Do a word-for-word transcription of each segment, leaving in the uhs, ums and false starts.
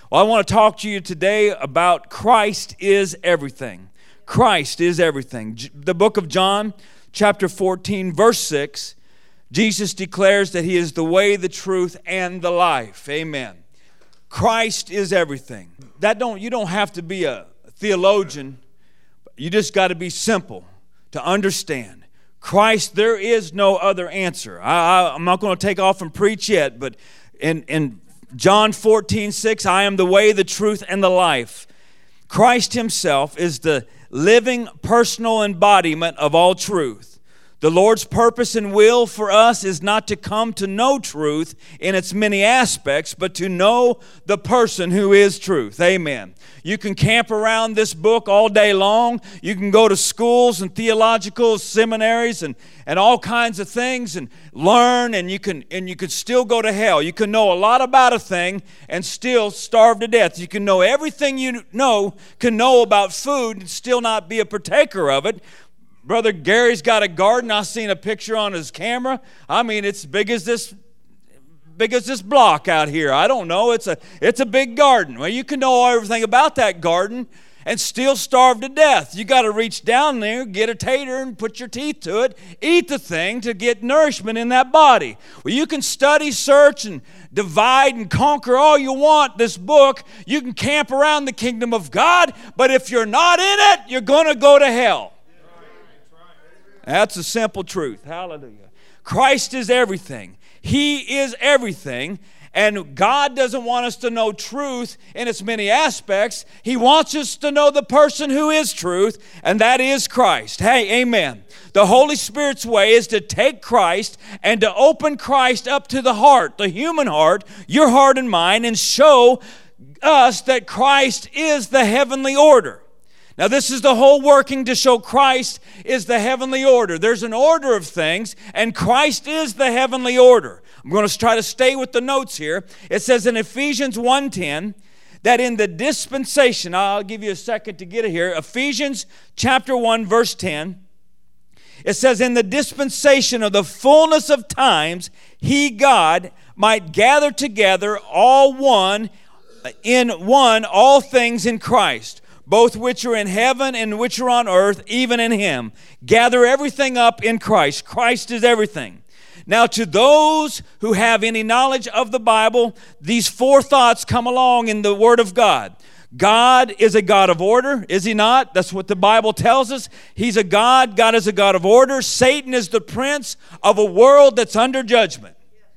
Well, I want to talk to you today about Christ is everything. Christ is everything. The book of John, chapter fourteen, verse six, Jesus declares that He is the way, the truth, and the life. Amen. Christ is everything. That don't you don't have to be a theologian. You just got to be simple to understand. Christ, there is no other answer. I, I, I'm not going to take off and preach yet, but in in John fourteen six, I am the way, the truth, and the life. Christ Himself is the living personal embodiment of all truth. The Lord's purpose and will for us is not to come to know truth in its many aspects, but to know the person who is truth. Amen. You can camp around this book all day long. You can go to schools and theological seminaries and, and all kinds of things and learn, and you can and you could still go to hell. You can know a lot about a thing and still starve to death. You can know everything you know, can know about food and still not be a partaker of it. Brother Gary's got a garden. I've seen a picture on his camera. I mean, it's big as this big as this block out here. I don't know. It's a it's a big garden. Well, you can know everything about that garden and still starve to death. You got to reach down there, get a tater, and put your teeth to it, eat the thing to get nourishment in that body. Well, you can study, search, and divide and conquer all you want this book. You can camp around the kingdom of God, but if you're not in it, you're going to go to hell. That's a simple truth. Hallelujah. Christ is everything. He is everything. And God doesn't want us to know truth in its many aspects. He wants us to know the person who is truth, and that is Christ. Hey, amen. The Holy Spirit's way is to take Christ and to open Christ up to the heart, the human heart, your heart and mine, and show us that Christ is the heavenly order. Now, this is the whole working to show Christ is the heavenly order. There's an order of things, and Christ is the heavenly order. I'm going to try to stay with the notes here. It says in Ephesians one ten that in the dispensation, I'll give you a second to get it here. Ephesians chapter one, verse ten. It says, in the dispensation of the fullness of times, He, God, might gather together all one, in one, all things in Christ, both which are in heaven and which are on earth, even in Him. Gather everything up in Christ. Christ is everything. Now, to those who have any knowledge of the Bible, these four thoughts come along in the Word of God. God is a God of order, is He not? That's what the Bible tells us. He's a God. God is a God of order. Satan is the prince of a world that's under judgment.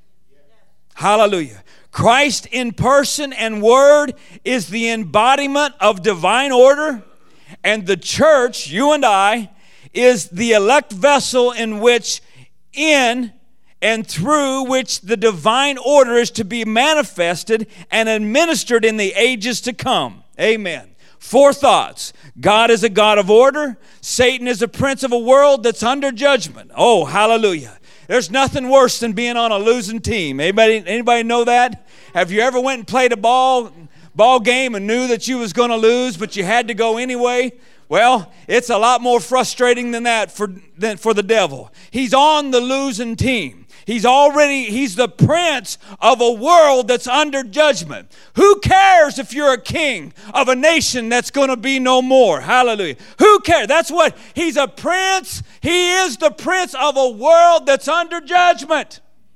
Hallelujah. Christ in person and word is the embodiment of divine order, and the church, you and I, is the elect vessel in which, in and through which the divine order is to be manifested and administered in the ages to come. Amen. Four thoughts. God is a God of order. Satan is a prince of a world that's under judgment. Oh, hallelujah. There's nothing worse than being on a losing team. Anybody, anybody know that? Have you ever went and played a ball, ball game and knew that you was going to lose, but you had to go anyway? Well, it's a lot more frustrating than that for, than for the devil. He's on the losing team. He's already, he's the prince of a world that's under judgment. Who cares if you're a king of a nation that's going to be no more? Hallelujah. Who cares? That's what, he's a prince. He is the prince of a world that's under judgment.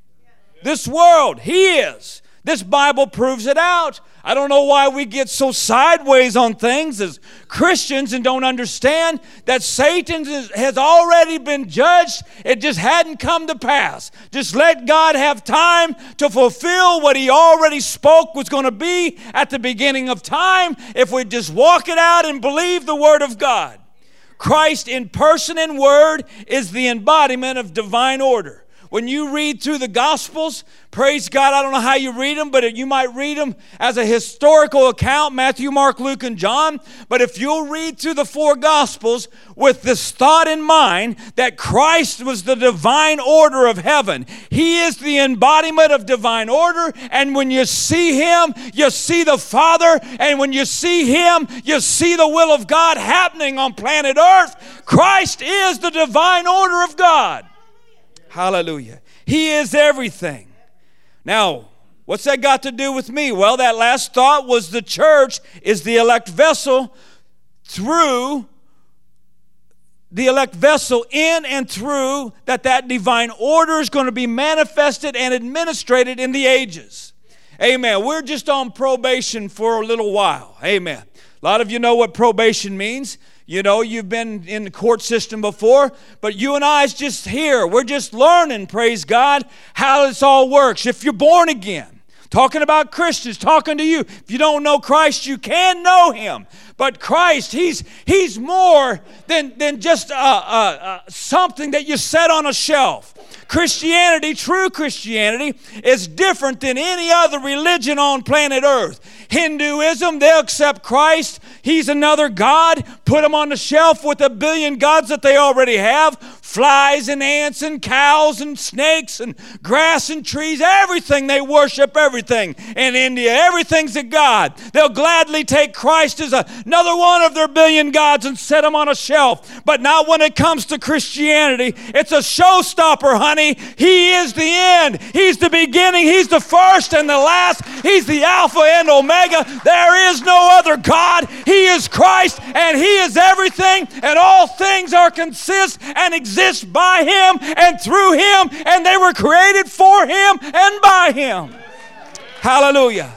This world, he is. This Bible proves it out. I don't know why we get so sideways on things as Christians and don't understand that Satan has already been judged. It just hadn't come to pass. Just let God have time to fulfill what He already spoke was going to be at the beginning of time if we just walk it out and believe the Word of God. Christ in person and word is the embodiment of divine order. When you read through the Gospels, praise God, I don't know how you read them, but you might read them as a historical account, Matthew, Mark, Luke, and John. But if you'll read through the four Gospels with this thought in mind that Christ was the divine order of heaven, He is the embodiment of divine order, and when you see Him, you see the Father, and when you see Him, you see the will of God happening on planet Earth. Christ is the divine order of God. Hallelujah. He is everything. Now, What's that got to do with me? Well, that last thought was the church is the elect vessel through the elect vessel in and through that that divine order is going to be manifested and administrated in the ages. Amen. We're just on probation for a little while. Amen. A lot of you know what probation means. You know, you've been in the court system before, but you and I is just here. We're just learning, praise God, how this all works. If you're born again, talking about Christians, talking to you. If you don't know Christ, you can know Him. But Christ, He's He's more than, than just uh, uh, uh, something that you set on a shelf. Christianity, true Christianity, is different than any other religion on planet Earth. Hinduism, they'll accept Christ. He's another God. Put Him on the shelf with a billion gods that they already have. Flies and ants and cows and snakes and grass and trees. Everything, they worship everything. In India, everything's a God. They'll gladly take Christ as a, another one of their billion gods and set Him on a shelf. But not when it comes to Christianity. It's a showstopper, honey. He is the end. He's the beginning. He's the first and the last. He's the Alpha and Omega. There is no other God. He is Christ, and He is everything, and all things are consist and exist by Him and through Him, and they were created for Him and by Him. Hallelujah.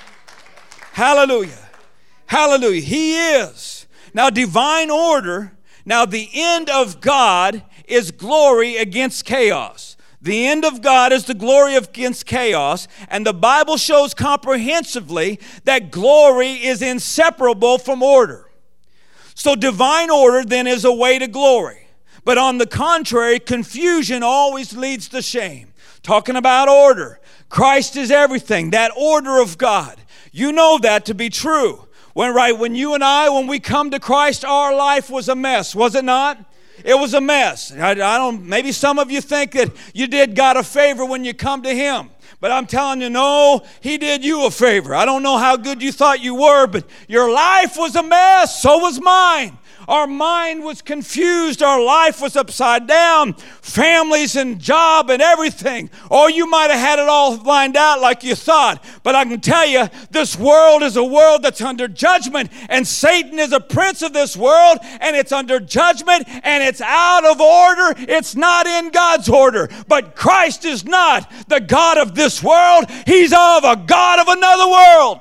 Hallelujah. Hallelujah. He is. Now, divine order, now the end of God is glory against chaos. The end of God is the glory against chaos, and the Bible shows comprehensively that glory is inseparable from order. So divine order then is a way to glory. But on the contrary, confusion always leads to shame. Talking about order, Christ is everything, that order of God. You know that to be true. When, right, when you and I, when we come to Christ, our life was a mess, was it not? It was a mess. I, I don't. Maybe some of you think that you did God a favor when you come to Him. But I'm telling you, no, He did you a favor. I don't know how good you thought you were, but your life was a mess. So was mine. Our mind was confused. Our life was upside down. Families and job and everything. Or you might have had it all lined out like you thought. But I can tell you, this world is a world that's under judgment. And Satan is a prince of this world. And it's under judgment. And it's out of order. It's not in God's order. But Christ is not the God of this world. He's of a God of another world.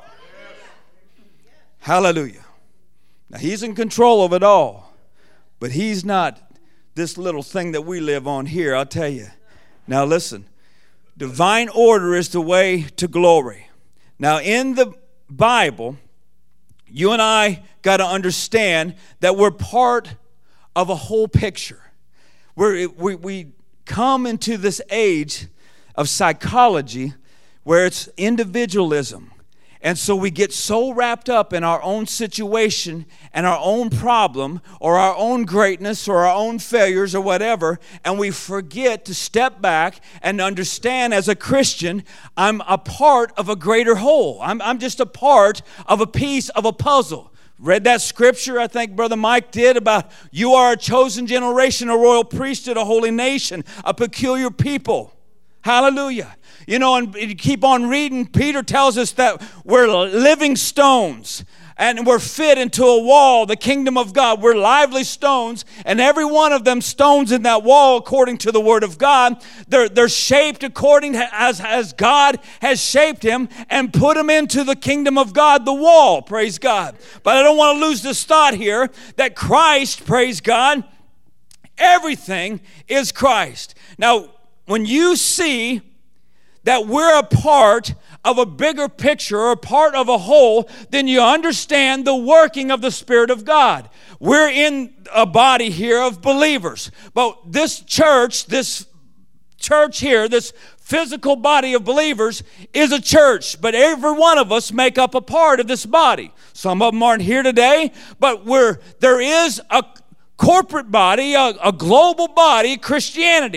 Hallelujah. Now, He's in control of it all, but He's not this little thing that we live on here, I'll tell you. Now, listen, divine order is the way to glory. Now, in the Bible, you and I got to understand that we're part of a whole picture. We're, we, we come into this age of psychology where it's individualism. And so we get so wrapped up in our own situation and our own problem or our own greatness or our own failures or whatever, and we forget to step back and understand as a Christian, I'm a part of a greater whole. I'm, I'm just a part of a piece of a puzzle. Read that scripture, I think Brother Mike did, about you are a chosen generation, a royal priesthood, a holy nation, a peculiar people. Hallelujah. You know, and you keep on reading, Peter tells us that we're living stones and we're fit into a wall, the kingdom of God. We're lively stones, and every one of them stones in that wall, according to the word of God, they're, they're shaped according to as, as God has shaped him and put him into the kingdom of God, the wall, praise God. But I don't want to lose this thought here that Christ, praise God, everything is Christ. Now, when you see that we're a part of a bigger picture or a part of a whole, then you understand the working of the Spirit of God. We're in a body here of believers. But this church, this church here, this physical body of believers is a church. But every one of us make up a part of this body. Some of them aren't here today, but we're, there is a corporate body, a, a global body, Christianity.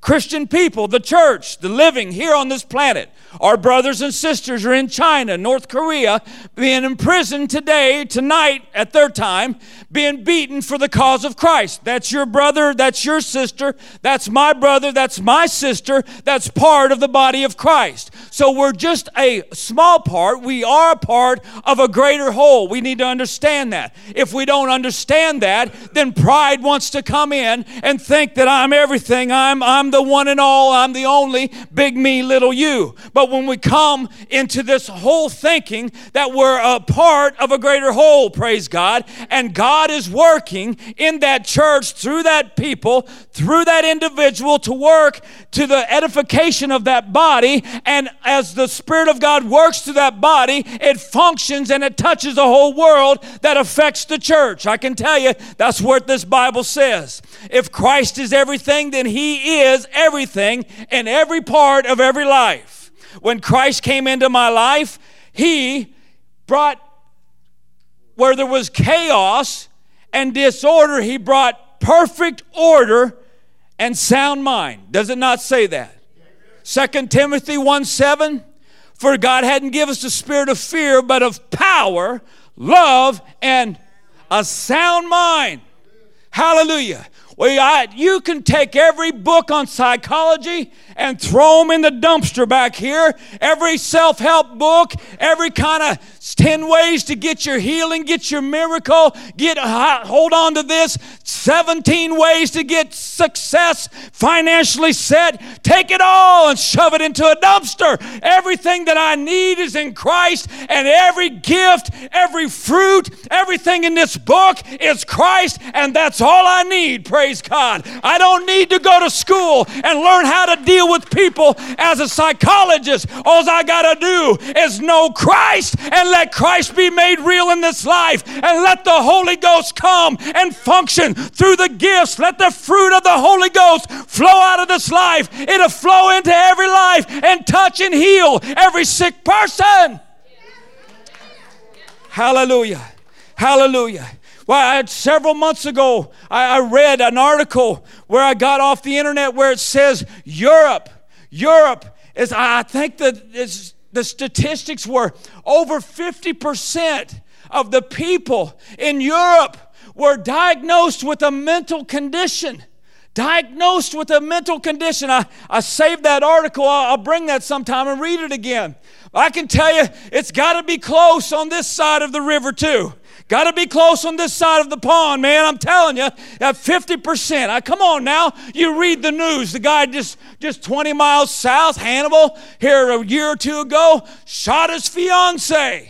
Christian people, the church, the living here on this planet. Our brothers and sisters are in China, North Korea, being imprisoned today, tonight, at their time, being beaten for the cause of Christ. That's your brother, that's your sister, that's my brother, that's my sister, that's part of the body of Christ. So we're just a small part. We are a part of a greater whole. We need to understand that. If we don't understand that, then pride wants to come in and think that I'm everything. I'm, I'm the one and all. I'm the only. Big me, little you. But when we come into this whole thinking that we're a part of a greater whole, praise God, and God is working in that church, through that people, through that individual, to work to the edification of that body, and as the Spirit of God works through that body, it functions and it touches the whole world that affects the church. I can tell you, that's what this Bible says. If Christ is everything, then He is everything in every part of every life. When Christ came into my life, He brought, where there was chaos and disorder, He brought perfect order and sound mind. Does it not say that? Second Timothy one seven, for God hadn't given us the spirit of fear, but of power, love, and a sound mind. Hallelujah. Well, I, you can take every book on psychology and throw them in the dumpster back here. Every self-help book, every kind of ten ways to get your healing, get your miracle, get hold on to this, seventeen ways to get success financially set. Take it all and shove it into a dumpster. Everything that I need is in Christ, and every gift, every fruit, everything in this book is Christ, and that's all I need. Praise God. I don't need to go to school and learn how to deal with people as a psychologist. All I got to do is know Christ and let Christ be made real in this life, and let the Holy Ghost come and function through the gifts. Let the fruit of the Holy Ghost flow out of this life. It'll flow into every life and touch and heal every sick person. Hallelujah. Hallelujah. Well, I had, several months ago, I, I read an article where I got off the internet where it says Europe, Europe is, I think that it's, the statistics were over fifty percent of the people in Europe were diagnosed with a mental condition. Diagnosed with a mental condition. I, I saved that article. I'll, I'll bring that sometime and read it again. I can tell you, it's got to be close on this side of the river too. Got to be close on this side of the pond, man. I'm telling you, at fifty percent. I, come on now. You read the news. The guy just, just twenty miles south, Hannibal, here a year or two ago, shot his fiancée.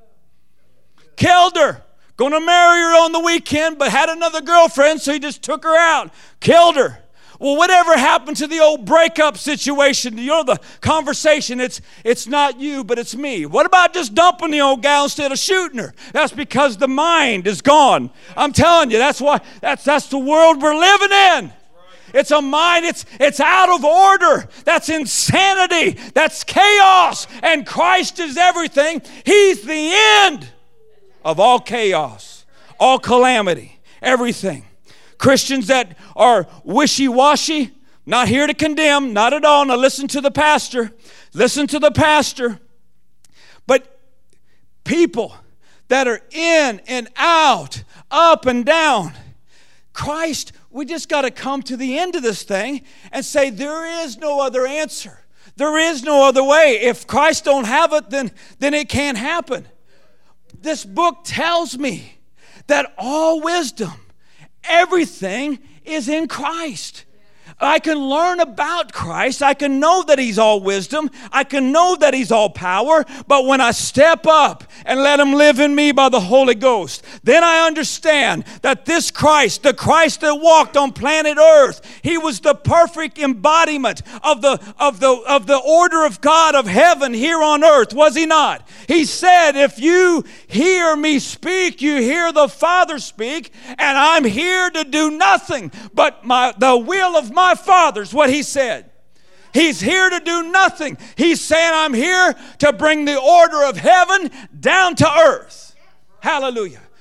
Killed her. Going to marry her on the weekend, but had another girlfriend, so he just took her out. Killed her. Well, whatever happened to the old breakup situation? You know, the conversation, it's it's not you, but it's me. What about just dumping the old gal instead of shooting her? That's because the mind is gone. I'm telling you, that's why, that's that's the world we're living in. It's a mind, it's it's out of order. That's insanity. That's chaos. And Christ is everything. He's the end of all chaos, all calamity, everything. Christians that are wishy-washy, not here to condemn, not at all. Now listen to the pastor. Listen to the pastor. But people that are in and out, up and down, Christ, we just got to come to the end of this thing and say there is no other answer. There is no other way. If Christ don't have it, then, then it can't happen. This book tells me that all wisdom, everything is in Christ. I can learn about Christ. I can know that He's all wisdom. I can know that He's all power. But when I step up and let Him live in me by the Holy Ghost, then I understand that this Christ, the Christ that walked on planet Earth, He was the perfect embodiment of the, of the, of the order of God of heaven here on earth, was He not? He said, if you hear me speak, you hear the Father speak, and I'm here to do nothing but my, the will of my Father's what He said. He's here to do nothing. He's saying, I'm here to bring the order of heaven down to earth. Hallelujah.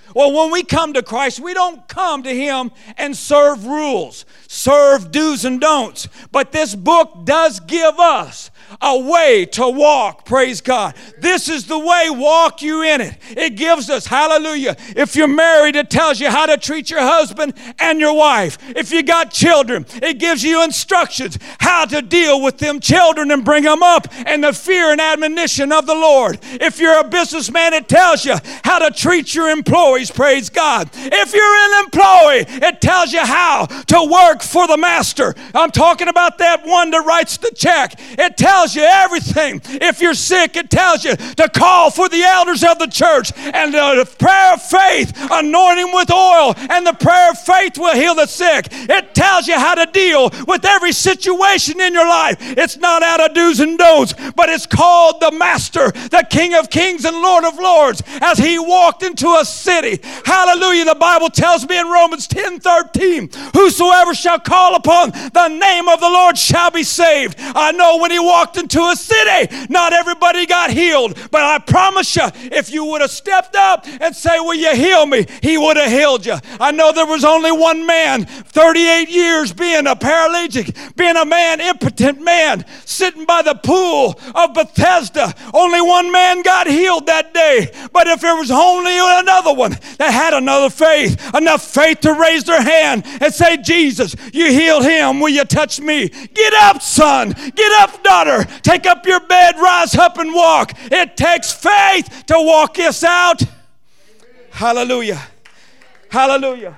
Well, when we come to Christ, we don't come to Him and serve rules, serve do's and don'ts. But this book does give us a way to walk, praise God. This is the way, walk you in it. It gives us, hallelujah. If you're married, it tells you how to treat your husband and your wife. If you got children, it gives you instructions how to deal with them children and bring them up in the fear and admonition of the Lord. If you're a businessman, it tells you how to treat your employees, praise God. If you're an employee, it tells you how to work for the master. I'm talking about that one that writes the check. It tells you everything. If you're sick, it tells you to call for the elders of the church, and the prayer of faith, anointing with oil, and the prayer of faith will heal the sick. It tells you how to deal with every situation in your life. It's not out of do's and don'ts, but it's called the Master, the King of Kings and Lord of Lords, as He walked into a city. Hallelujah. The Bible tells me in Romans ten thirteen, whosoever shall call upon the name of the Lord shall be saved. I know when He walked into a city, not everybody got healed, but I promise you, if you would have stepped up and say, will you heal me? He would have healed you. I know there was only one man, thirty-eight years being a paralytic, being a man, impotent man, sitting by the pool of Bethesda. Only one man got healed that day. But if there was only another one that had another faith, enough faith to raise their hand and say, Jesus, you healed him, will you touch me? Get up, son. Get up, daughter. Take up your bed, rise up and walk. It takes faith to walk this out. Amen. Hallelujah. Hallelujah.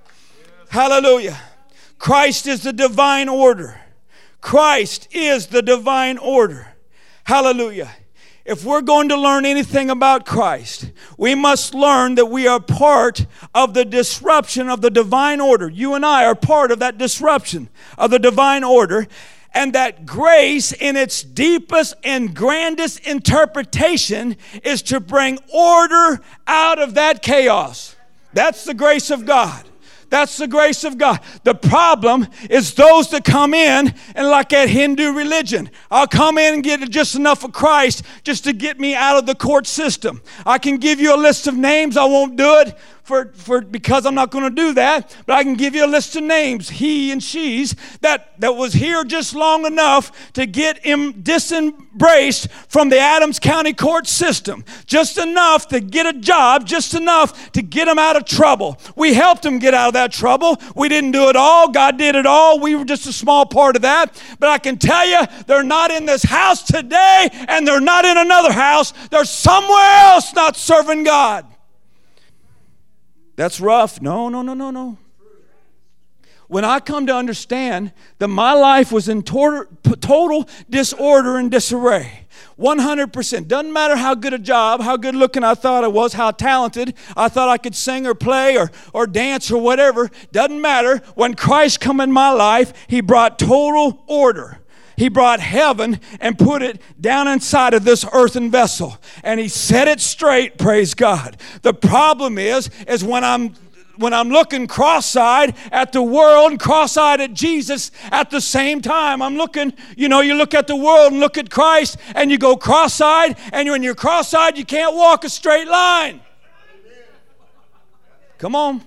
Hallelujah. Christ is the divine order. Christ is the divine order. Hallelujah. If we're going to learn anything about Christ, we must learn that we are part of the disruption of the divine order. You and I are part of that disruption of the divine order. And that grace in its deepest and grandest interpretation is to bring order out of that chaos. That's the grace of God. That's the grace of God. The problem is those that come in and like that Hindu religion. I'll come in and get just enough of Christ just to get me out of the court system. I can give you a list of names. I won't do it for, for because I'm not going to do that. But I can give you a list of names, he and she's, that, that was here just long enough to get him disembraced from the Adams County court system. Just enough to get a job, just enough to get him out of trouble. We helped him get out of that trouble. We didn't do it all. God did it all. We were just a small part of that. But I can tell you, they're not in this house today, and they're not in another house. They're somewhere else not serving God. That's rough. No, no, no, no, no. When I come to understand that my life was in total, total disorder and disarray, one hundred percent. Doesn't matter how good a job, how good looking I thought I was, how talented I thought I could sing or play or, or dance or whatever. Doesn't matter. When Christ come in my life, He brought total order. He brought heaven and put it down inside of this earthen vessel. And He set it straight, praise God. The problem is, is when I'm when I'm looking cross-eyed at the world and cross-eyed at Jesus at the same time. I'm looking, you know, you look at the world and look at Christ and you go cross-eyed, and when you're cross-eyed, you can't walk a straight line. Come on.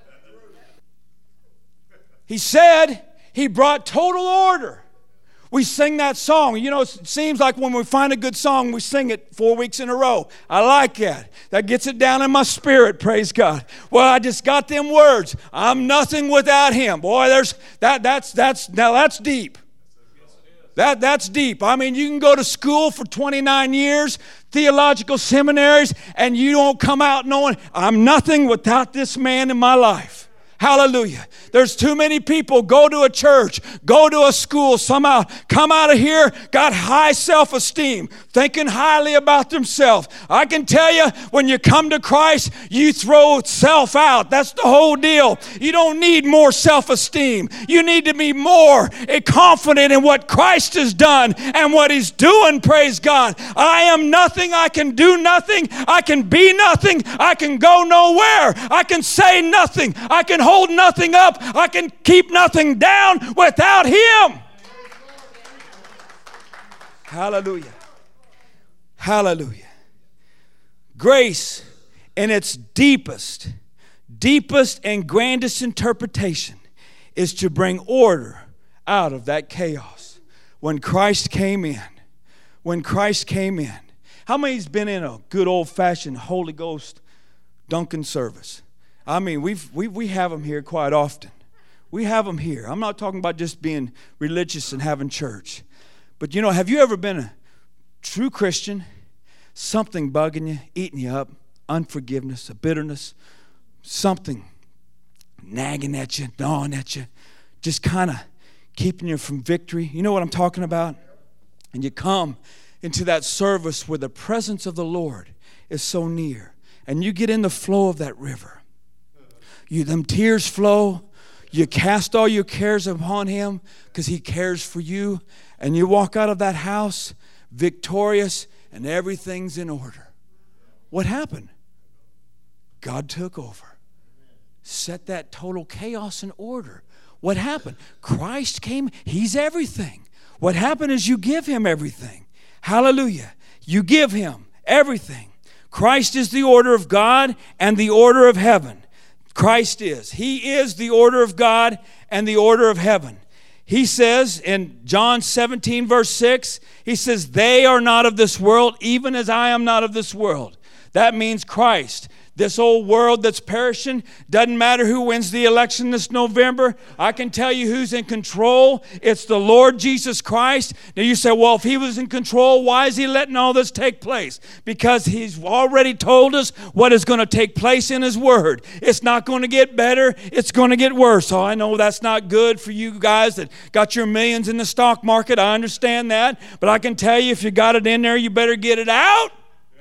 He said He brought total order. We sing that song. You know, it seems like when we find a good song, we sing it four weeks in a row. I like that. That gets it down in my spirit, praise God. Well, I just got them words. I'm nothing without Him. Boy, there's that that's that's now that's deep. That that's deep. I mean, you can go to school for twenty-nine years, theological seminaries, and you don't come out knowing I'm nothing without this man in my life. Hallelujah. There's too many people go to a church, go to a school, somehow come out of here, got high self-esteem, thinking highly about themselves. I can tell you, when you come to Christ, you throw self out. That's the whole deal. You don't need more self-esteem. You need to be more confident in what Christ has done and what He's doing, praise God. I am nothing. I can do nothing. I can be nothing. I can go nowhere. I can say nothing. I can hold nothing up. I can keep nothing down without Him. Hallelujah. Hallelujah. Grace in its deepest, deepest and grandest interpretation is to bring order out of that chaos. When Christ came in, when Christ came in, how many's been in a good old-fashioned Holy Ghost Dunkin' service? I mean, we've, we we have them here quite often. We have them here. I'm not talking about just being religious and having church. But, you know, have you ever been a true Christian, something bugging you, eating you up, unforgiveness, a bitterness, something nagging at you, gnawing at you, just kind of keeping you from victory? You know what I'm talking about? And you come into that service where the presence of the Lord is so near, and you get in the flow of that river. You, them tears flow. You cast all your cares upon Him because He cares for you. And you walk out of that house victorious and everything's in order. What happened? God took over. Set that total chaos in order. What happened? Christ came. He's everything. What happened is you give Him everything. Hallelujah. You give Him everything. Christ is the order of God and the order of heaven. Christ is. He is the order of God and the order of heaven. He says in John seventeen, verse six, He says, they are not of this world, even as I am not of this world. That means Christ. This old world that's perishing, doesn't matter who wins the election this November. I can tell you who's in control. It's the Lord Jesus Christ. Now you say, well, if He was in control, why is He letting all this take place? Because He's already told us what is going to take place in His Word. It's not going to get better. It's going to get worse. Oh, I know that's not good for you guys that got your millions in the stock market. I understand that. But I can tell you, if you got it in there, you better get it out.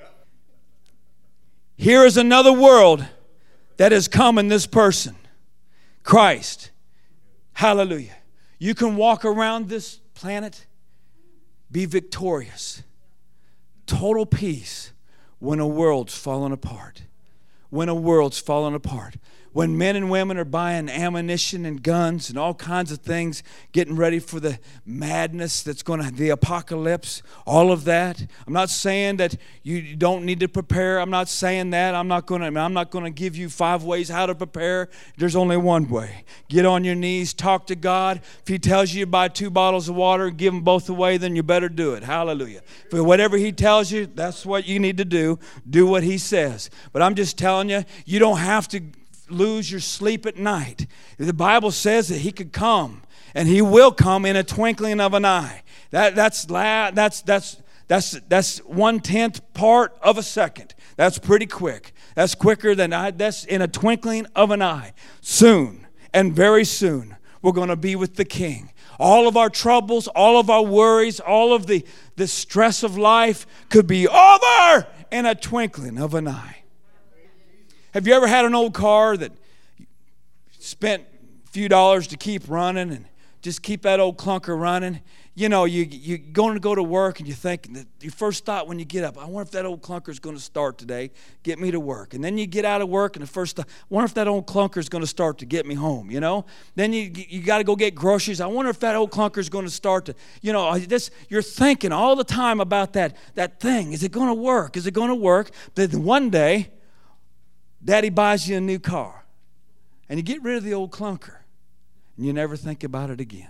Here is another world that has come in this person, Christ. Hallelujah. You can walk around this planet, be victorious, total peace when a world's falling apart. When a world's falling apart. When men and women are buying ammunition and guns and all kinds of things, getting ready for the madness that's going to, the apocalypse, all of that. I'm not saying that you don't need to prepare. I'm not saying that. I'm not going to, I'm not going to give you five ways how to prepare. There's only one way. Get on your knees, talk to God. If He tells you to buy two bottles of water and give them both away, then you better do it. Hallelujah. For whatever He tells you, that's what you need to do. Do what He says. But I'm just telling you, you don't have to lose your sleep at night. The Bible says that He could come, and He will come in a twinkling of an eye. That that's that's that's that's that's one tenth part of a second. That's pretty quick. That's quicker than I. That's in a twinkling of an eye. Soon and very soon, we're going to be with the King. All of our troubles, all of our worries, all of the the stress of life could be over in a twinkling of an eye. Have you ever had an old car that spent a few dollars to keep running and just keep that old clunker running? You know, you, you're going to go to work and you think, that your first thought when you get up, I wonder if that old clunker is going to start today, get me to work. And then you get out of work and the first thought, I wonder if that old clunker is going to start to get me home, you know? Then you you got to go get groceries. I wonder if that old clunker is going to start to, you know, this, you're thinking all the time about that, that thing. Is it going to work? Is it going to work? But then one day, Daddy buys you a new car, and you get rid of the old clunker, and you never think about it again.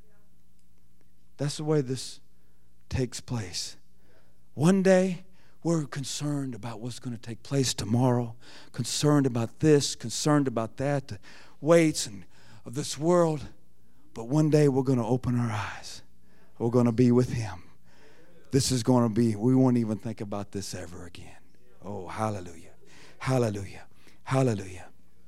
That's the way this takes place. One day, we're concerned about what's going to take place tomorrow, concerned about this, concerned about that, the weights and of this world. But one day, we're going to open our eyes. We're going to be with Him. This is going to be, we won't even think about this ever again. Oh, hallelujah. Hallelujah. Hallelujah.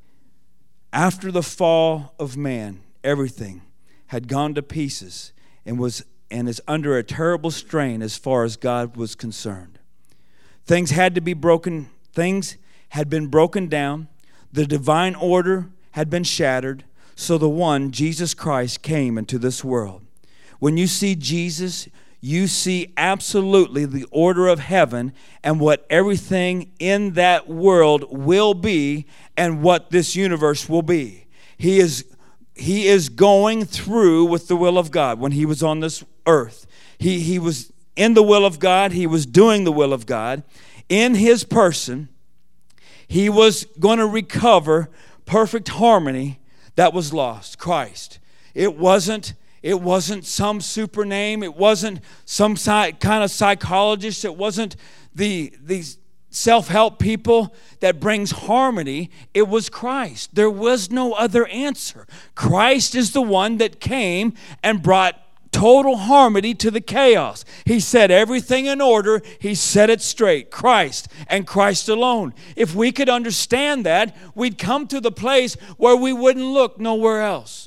After the fall of man, everything had gone to pieces and was and is under a terrible strain as far as God was concerned. Things had to be broken, things had been broken down, the divine order had been shattered, so the one, Jesus Christ, came into this world. When you see Jesus, you see absolutely the order of heaven and what everything in that world will be and what this universe will be. He is, he is going through with the will of God when He was on this earth. He, he was in the will of God. He was doing the will of God. In His person, He was going to recover perfect harmony that was lost. Christ. It wasn't, it wasn't some super name. It wasn't some kind of psychologist. It wasn't the these self-help people that brings harmony. It was Christ. There was no other answer. Christ is the one that came and brought total harmony to the chaos. He set everything in order. He set it straight. Christ and Christ alone. If we could understand that, we'd come to the place where we wouldn't look nowhere else.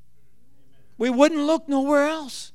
We wouldn't look nowhere else.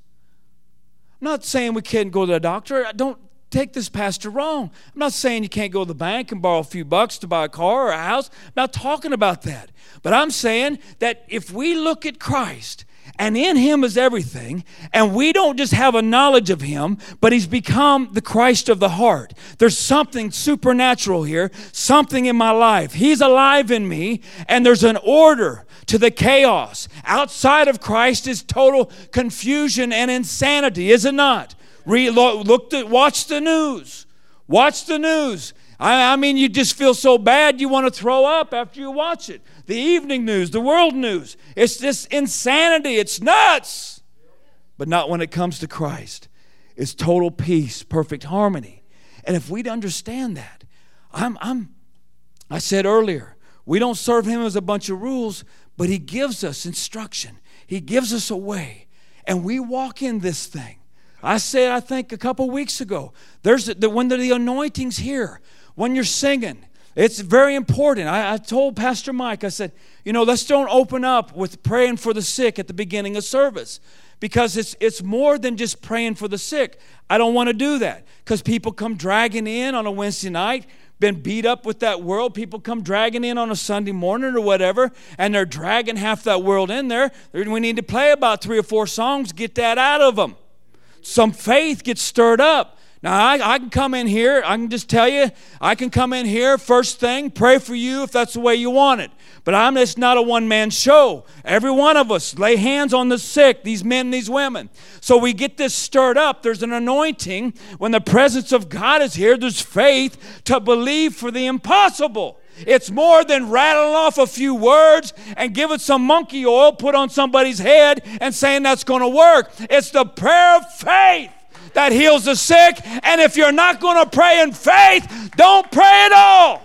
I'm not saying we can't go to the doctor. Don't take this pastor wrong. I'm not saying you can't go to the bank and borrow a few bucks to buy a car or a house. I'm not talking about that. But I'm saying that if we look at Christ, and in Him is everything, and we don't just have a knowledge of Him, but He's become the Christ of the heart. There's something supernatural here, something in my life. He's alive in me, and there's an order to the chaos. Outside of Christ is total confusion and insanity, is it not? Re- look, at, watch the news. Watch the news. I, I mean, you just feel so bad you want to throw up after you watch it. The evening news, the world news. It's just insanity. It's nuts. But not when it comes to Christ. It's total peace, perfect harmony. And if we'd understand that, I'm, I'm, I said earlier, we don't serve Him as a bunch of rules, but He gives us instruction. He gives us a way. And we walk in this thing. I said, I think a couple weeks ago, there's the, when the anointing's here, when you're singing, it's very important. I, I told Pastor Mike, I said, you know, let's don't open up with praying for the sick at the beginning of service, because it's it's more than just praying for the sick. I don't want to do that, because people come dragging in on a Wednesday night, been beat up with that world. People come dragging in on a Sunday morning or whatever, and they're dragging half that world in there. We need to play about three or four songs, get that out of them. Some faith gets stirred up. Now, I, I can come in here, I can just tell you, I can come in here, first thing, pray for you if that's the way you want it. But I'm just not a one-man show. Every one of us lay hands on the sick, these men, these women. So we get this stirred up. There's an anointing. When the presence of God is here, there's faith to believe for the impossible. It's more than rattling off a few words and giving some monkey oil put on somebody's head and saying that's going to work. It's the prayer of faith that heals the sick. And if you're not going to pray in faith, don't pray at all.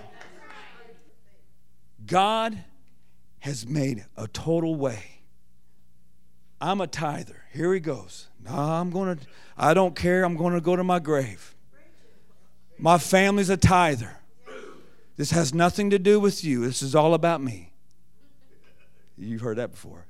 God has made a total way. I'm a tither. Here he goes. No, I'm going to, I don't care. I'm going to go to my grave. My family's a tither. This has nothing to do with you. This is all about me. You've heard that before.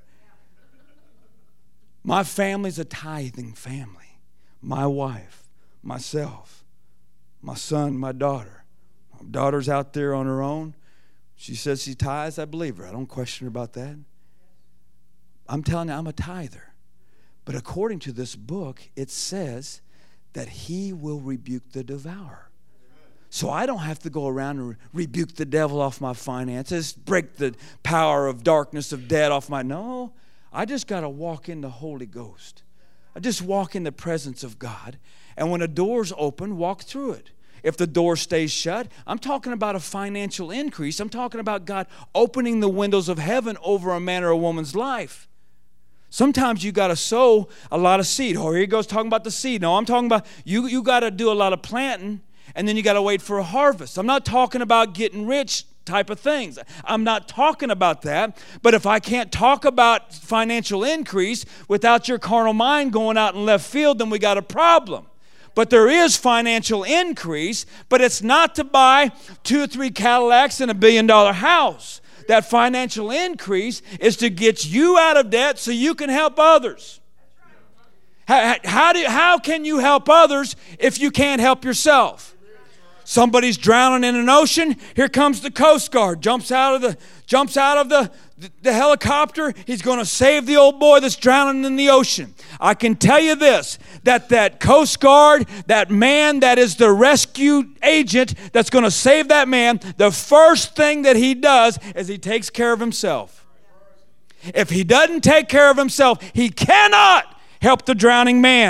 My family's a tithing family. My wife, myself, my son, my daughter. My daughter's out there on her own. She says she tithes. I believe her. I don't question her about that. I'm telling you, I'm a tither. But according to this book, it says that He will rebuke the devourer. So I don't have to go around and rebuke the devil off my finances, break the power of darkness of death off my... No, I just got to walk in the Holy Ghost. I just walk in the presence of God. And when a door's open, walk through it. If the door stays shut, I'm talking about a financial increase. I'm talking about God opening the windows of heaven over a man or a woman's life. Sometimes you got to sow a lot of seed. Oh, here he goes talking about the seed. No, I'm talking about you, you got to do a lot of planting, and then you got to wait for a harvest. I'm not talking about getting rich type of things. I'm not talking about that. But if I can't talk about financial increase without your carnal mind going out in left field, then we got a problem. But there is financial increase, but it's not to buy two or three Cadillacs and a billion dollar house. That financial increase is to get you out of debt so you can help others. How, how, do, how can you help others if you can't help yourself? Somebody's drowning in an ocean. Here comes the Coast Guard. Jumps out of the jumps out of the, the, the helicopter. He's going to save the old boy that's drowning in the ocean. I can tell you this, that that Coast Guard, that man that is the rescue agent that's going to save that man, the first thing that he does is he takes care of himself. If he doesn't take care of himself, he cannot help the drowning man.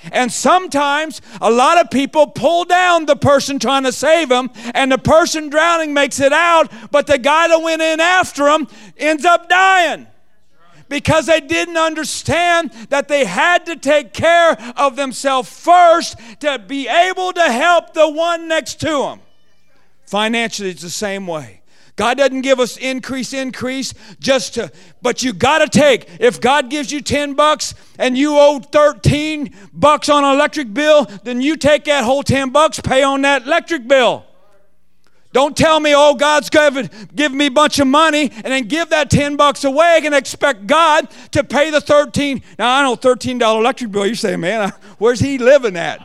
And sometimes a lot of people pull down the person trying to save them, and the person drowning makes it out, but the guy that went in after him ends up dying. Because they didn't understand that they had to take care of themselves first to be able to help the one next to them. Financially, it's the same way. God doesn't give us increase, increase, just to, but you got to take. If God gives you ten bucks and you owe thirteen bucks on an electric bill, then you take that whole ten bucks, pay on that electric bill. Don't tell me, oh, God's giving give me a bunch of money and then give that ten bucks away and expect God to pay the thirteen. Now, I know thirteen dollar electric bill. You're saying, man, where's he living at?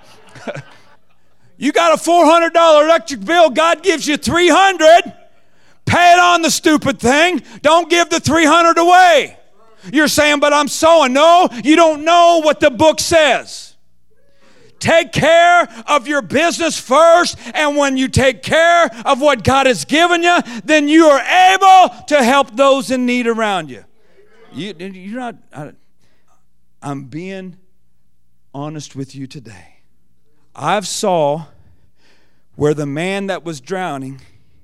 You got a four hundred dollar electric bill. God gives you three hundred dollars. Pay it on the stupid thing. Don't give the three hundred dollars away. You're saying, but I'm sowing. No, you don't know what the book says. Take care of your business first, and when you take care of what God has given you, then you are able to help those in need around you. you you're not. I, I'm being honest with you today. I've saw where the man that was drowning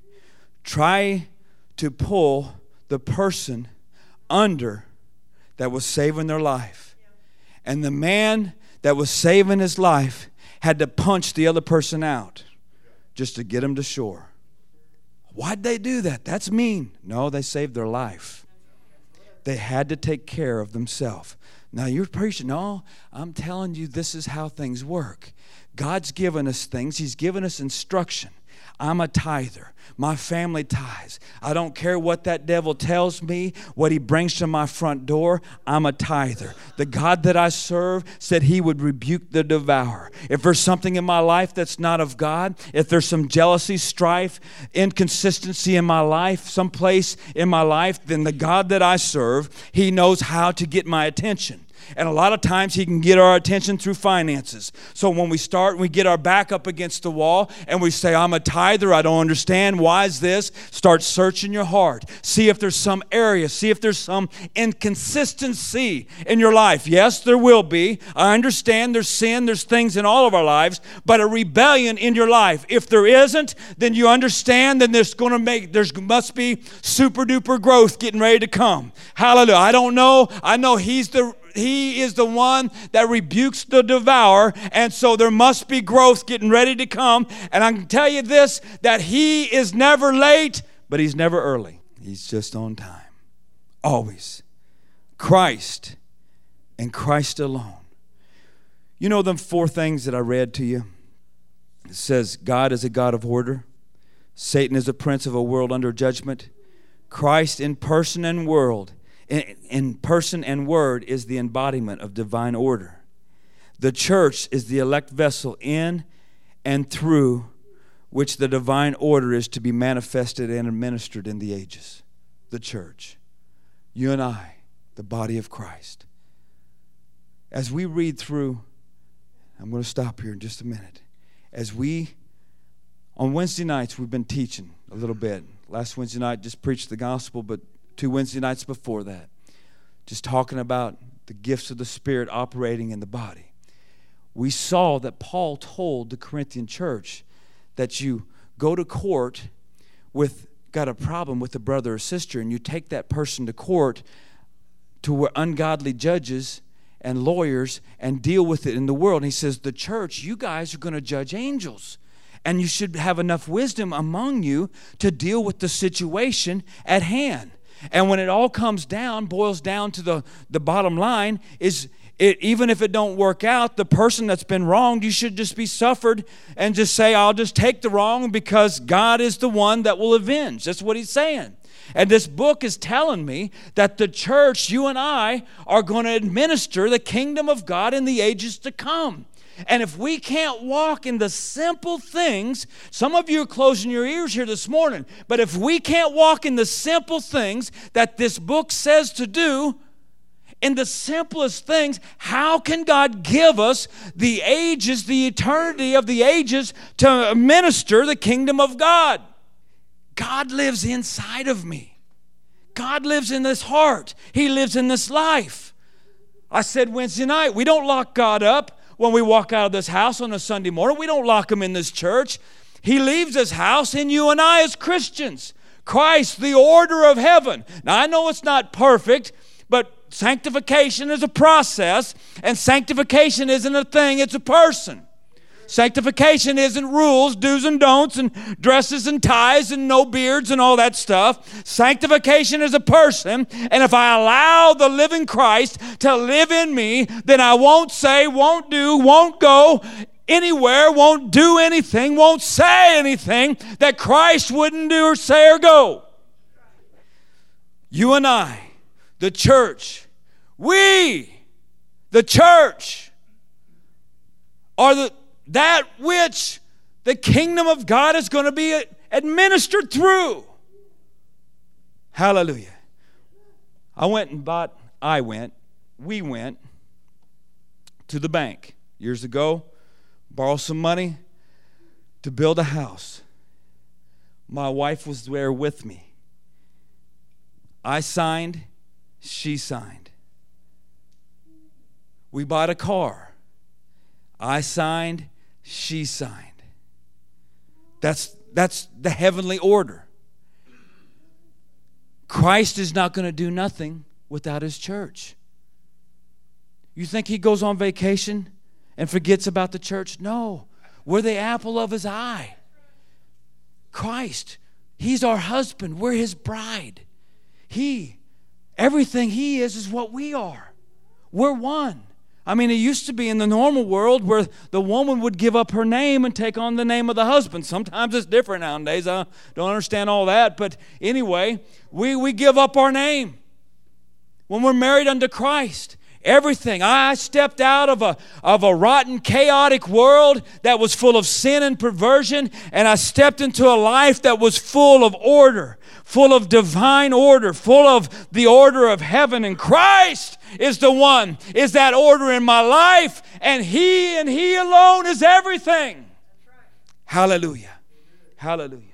try to pull the person under that was saving their life. And the man that was saving his life had to punch the other person out just to get him to shore. Why'd they do that? That's mean. No, they saved their life. They had to take care of themselves. Now you're preaching. No, I'm telling you, this is how things work. God's given us things. He's given us instruction. I'm a tither. My family tithes. I don't care what that devil tells me, what he brings to my front door. I'm a tither. The God that I serve said he would rebuke the devourer. If there's something in my life that's not of God, if there's some jealousy, strife, inconsistency in my life, someplace in my life, then the God that I serve, he knows how to get my attention. And a lot of times he can get our attention through finances. So when we start, we get our back up against the wall and we say, I'm a tither, I don't understand, why is this? Start searching your heart. See if there's some area, see if there's some inconsistency in your life. Yes, there will be. I understand there's sin, there's things in all of our lives, but a rebellion in your life. If there isn't, then you understand that there's going to make, there's must be super duper growth getting ready to come. Hallelujah. I don't know. I know he's the He is the one that rebukes the devourer, and so there must be growth getting ready to come. And I can tell you this, that he is never late, but he's never early. He's just on time. Always. Christ and Christ alone. You know them four things that I read to you? It says God is a God of order. Satan is a prince of a world under judgment. Christ in person and world in person and word is the embodiment of divine order. The church is the elect vessel in and through which the divine order is to be manifested and administered in the ages. The church. You and I, the body of Christ. As we read through, I'm going to stop here in just a minute. As we, on Wednesday nights, we've been teaching a little bit. Last Wednesday night, just preached the gospel, but two Wednesday nights before that, just talking about the gifts of the Spirit operating in the body. We saw that Paul told the Corinthian church that you go to court with, got a problem with a brother or sister, and you take that person to court to where ungodly judges and lawyers and deal with it in the world. And he says, the church, you guys are going to judge angels. And you should have enough wisdom among you to deal with the situation at hand. And when it all comes down, boils down to the, the bottom line, is it, even if it don't work out, the person that's been wronged, you should just be suffered and just say, I'll just take the wrong because God is the one that will avenge. That's what he's saying. And this book is telling me that the church, you and I, are going to administer the kingdom of God in the ages to come. And if we can't walk in the simple things, some of you are closing your ears here this morning, but if we can't walk in the simple things that this book says to do, in the simplest things, how can God give us the ages, the eternity of the ages to minister the kingdom of God? God lives inside of me. God lives in this heart. He lives in this life. I said Wednesday night, we don't lock God up. when we walk out of this house on a Sunday morning. We don't lock him in this church. He leaves his house in you and I as Christians. Christ, the order of heaven. Now, I know it's not perfect, but sanctification is a process, and sanctification isn't a thing, it's a person. Sanctification isn't rules, do's and don'ts, and dresses and ties and no beards and all that stuff. Sanctification is a person, and if I allow the living Christ to live in me, then I won't say, won't do, won't go anywhere, won't do anything, won't say anything that Christ wouldn't do or say or go. You and I, the church, we, the church, are the that which the kingdom of God is going to be administered through. Hallelujah. I went and bought, I went, we went to the bank years ago, borrowed some money to build a house. My wife was there with me. I signed, she signed. We bought a car. I signed, she signed. That's, that's the heavenly order. Christ is not going to do nothing without his church. You think he goes on vacation and forgets about the church? No. We're the apple of his eye. Christ, he's our husband. We're his bride. He, everything he is, is what we are. We're one. I mean, it used to be in the normal world where the woman would give up her name and take on the name of the husband. Sometimes it's different nowadays. I don't understand all that. But anyway, we, we give up our name when we're married unto Christ. Everything. I stepped out of a, of a rotten, chaotic world that was full of sin and perversion, and I stepped into a life that was full of order, full of divine order, full of the order of heaven. And Christ is the one, is that order in my life, and he and he alone is everything. Hallelujah. Hallelujah.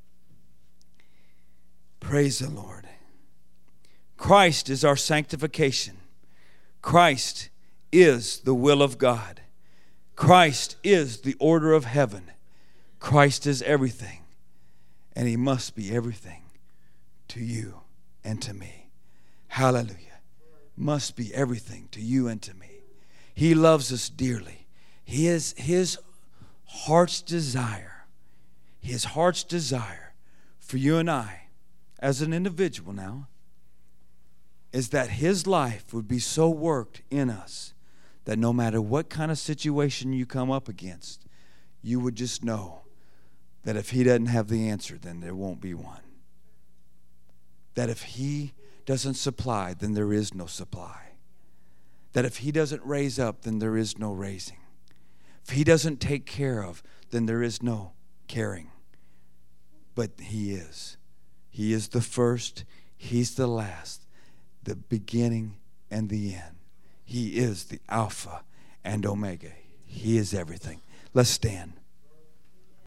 Praise the Lord. Christ is our sanctification. Christ is the will of God. Christ is the order of heaven. Christ is everything, and he must be everything to you and to me. Hallelujah. Must be everything to you and to me. He loves us dearly. He is his heart's desire, his heart's desire for you and I as an individual now, is that his life would be so worked in us that no matter what kind of situation you come up against, you would just know that if he doesn't have the answer, then there won't be one. That if he doesn't supply, then there is no supply. That if he doesn't raise up, then there is no raising. If he doesn't take care of, then there is no caring. But he is. He is the first, he's the last, the beginning and the end. He is the Alpha and Omega. He is everything. Let's stand.